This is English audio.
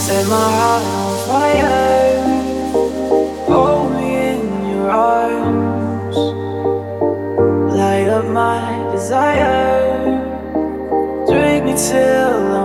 Set my heart on fire. Hold me in your arms. Light up my desire. Drink me till I'm